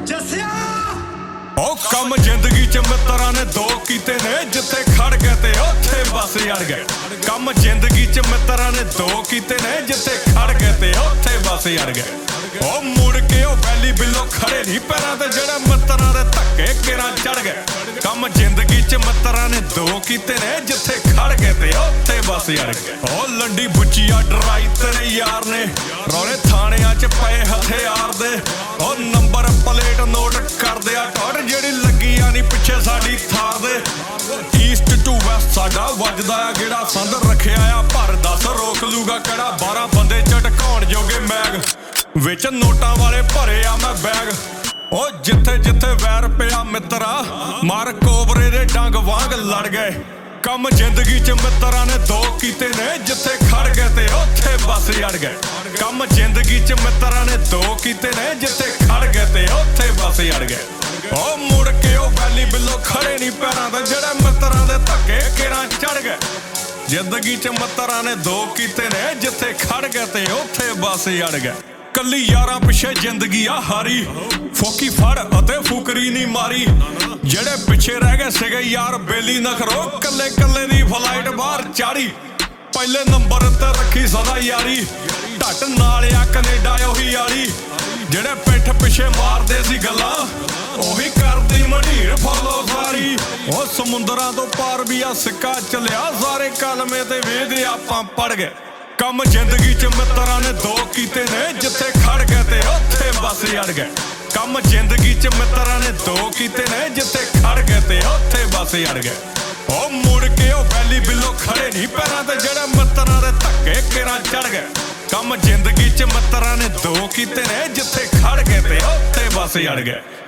ਜੱਸਿਆ ਉਹ ਕੰਮ ਜ਼ਿੰਦਗੀ ਚ ਮਿੱਤਰਾਂ ਨੇ ਦੋ ਕੀਤੇ ਨੇ, ਜਿੱਥੇ ਖੜ ਗਏ ਤੇ ਉੱਥੇ ਬਸ ਅੜ ਗਏ। ਕੰਮ ਜ਼ਿੰਦਗੀ ਚ ਮਿੱਤਰਾਂ ਨੇ ਦੋ ਕੀਤੇ ਨੇ, ਜਿੱਥੇ ਖੜ ਗਏ ਤੇ ਉੱਥੇ ਬਸ ਅੜ ਗਏ। ਉਹ ਮੁੜ ਕੇ ਉਹ ਵੈਲੀ ਬਿੱਲੋ ਖੜੇ ਨਹੀਂ ਪੈਰਾਂ ਤੇ, ਜਿਹੜੇ ਮਿੱਤਰਾਂ ਦੇ ਧੱਕੇ ਕਿਰਾਂ ਚੜ ਗਏ। ਕੰਮ ਜ਼ਿੰਦਗੀ ਚ ਮਿੱਤਰਾਂ ਨੇ ਦੋ ਕੀਤੇ ਨੇ, ਜਿੱਥੇ ਖੜ ਗਏ ਤੇ ਉੱਥੇ ਬਸ ਅੜ ਗਏ। ਉਹ ਲੰਡੀ ਬੁੱਚੀਆ ਡਰਾਈ ਤੇਰੇ ਯਾਰ ਨੇ, ਰੌਲੇ ਥਾਣਿਆਂ ਚ ਪਏ ਹਥਿਆਰ ਦੇ। ਉਹ ਨੰਬਰ ਪਲੇਟ ਨੋਟ ਕਰਦੇ ਆ ਟੌੜ, ਜਿਹੜੀ ਲੱਗੀ ਆ ਨੀ ਪਿੱਛੇ ਸਾਡੀ ਥਾਰ ਦੇ। ਈਸਟ ਟੂ ਵੈਸਟ ਸਾਡਾ ਵੱਜਦਾ ਆ ਗੇੜਾ, ਸੰਦ ਰੱਖਿਆ ਆ ਭਰ ਦੱਸ ਰੋਕ ਲੂਗਾ ਕਿਹੜਾ। 12 ਬੰਦੇ ਝਟਕਾਉਣ ਜੋਗੇ ਮੈਗ, ਵਿੱਚ ਨੋਟਾਂ ਵਾਲੇ ਭਰੇ ਆ ਮੈਂ ਬੈਗ। ਉਹ ਜਿੱਥੇ ਜਿੱਥੇ ਵੈਰ ਪਿਆ ਮਿੱਤਰਾ, ਮਾਰ ਕੋਬਰੇ ਦੇ ਡੰਗ ਵਾਂਗ ਲੜ ਗਏ। ਕੰਮ ਜ਼ਿੰਦਗੀ ਚ ਮਿੱਤਰਾਂ ਨੇ ਦੋ ਕੀਤੇ ਨੇ, ਜਿੱਥੇ ਖੜ ਗਏ ਤੇ ਉੱਥੇ ਬਸ ਅੜ ਗਏ। ਕੰਮ ਜ਼ਿੰਦਗੀ ਚ ਮਿੱਤਰਾਂ ਨੇ ਦੋ ਕੀਤੇ ਨੇ, ਜਿੱਥੇ ਖੜ ਗਏ ਤੇ ਉੱਥੇ ਬਸ ਅੜ ਗਏ। ਉਹ ਮੁੜ ਕੇ ਉਹ ਵੈਲੀ ਬਿੱਲੋ ਖੜੇ ਨਹੀਂ ਪੈਰਾਂ ਤੇ, ਜਿਹੜੇ ਮਿੱਤਰਾਂ ਦੇ ਧੱਕੇ ਕਿਰਾਂ ਚੜ ਗਏ। ਜ਼ਿੰਦਗੀ ਚ ਮਿੱਤਰਾਂ ਨੇ ਦੋ ਕੀਤੇ ਨੇ, ਜਿੱਥੇ ਖੜ ਗਏ ਤੇ ਉੱਥੇ ਬਸ ਅੜ ਗਏ। ਕੱਲੀ ਯਾਰਾਂ ਪਿੱਛੇ ਜ਼ਿੰਦਗੀ ਆ ਹਾਰੀ, ਫੋਕੀ ਫੜ ਅਤੇ ਫੁਕਰੀ ਨਹੀਂ ਮਾਰੀ। ਜਿਹੜੇ ਪਿੱਛੇ ਰਹਿ ਗਏ ਸੀਗੇ ਯਾਰ ਬੇਲੀ ਨਖਰੋ, ਕੱਲੇ ਕੱਲੇ ਦੀ ਫਲਾਈਟ ਬਾਹਰ ਚਾੜੀ। ਪਹਿਲੇ ਨੰਬਰ ਤੇ ਰੱਖੀ ਸਦਾ ਯਾਰੀ, ਢੱਟ ਨਾਲ ਆ ਕੈਨੇਡਾ ਉਹੀ ਵਾਲੀ। ਜਿਹੜੇ ਪਿੱਠ ਪਿੱਛੇ ਮਾਰਦੇ ਸੀ ਗੱਲਾਂ, ਉਹੀ ਕਰਦੀ ਮਢੀਰ ਫੋਲੋ ਸਾਰੀ। ਉਹ ਸਮੁੰਦਰਾਂ ਤੋਂ ਪਾਰ ਵੀ ਆ ਸਿੱਕਾ ਚੱਲਿਆ, ਸਾਰੇ ਕਲਮੇ ਤੇ ਵੇਖਦੇ ਆਪਾਂ ਪੜ ਗਏ। ਕੰਮ ਜ਼ਿੰਦਗੀ ਚ ਮਿੱਤਰਾਂ ਨੇ ਦੋ ਕੀਤੇ ਨੇ, ਜਿੱਥੇ ਖੜ ਗਏ ਤੇ ਉੱਥੇ ਬਸ ਅੜ ਗਏ। ਕੰਮ ਜ਼ਿੰਦਗੀ ਚ ਮਿੱਤਰਾਂ ਨੇ ਦੋ ਕੀਤੇ ਨੇ, ਜਿੱਥੇ ਖੜ ਗਏ ਤੇ ਉੱਥੇ ਬਸ ਅੜ ਗਏ। ਉਹ ਮੁੜ ਕੇ ਉਹ ਵੈਲੀ ਬਿੱਲੋ ਖੜੇ ਨਹੀਂ ਪੈਰਾਂ ਤੇ, ਜਿਹੜੇ ਮਿੱਤਰਾਂ ਦੇ ਧੱਕੇ ਕਿਰਾਂ ਚੜ ਗਏ। ਕੰਮ ਜ਼ਿੰਦਗੀ ਚ ਮਿੱਤਰਾਂ ਨੇ ਦੋ ਕੀਤੇ ਨੇ, ਜਿੱਥੇ ਖੜ ਗਏ ਤੇ ਉੱਥੇ ਬਸ ਅੜ ਗਏ।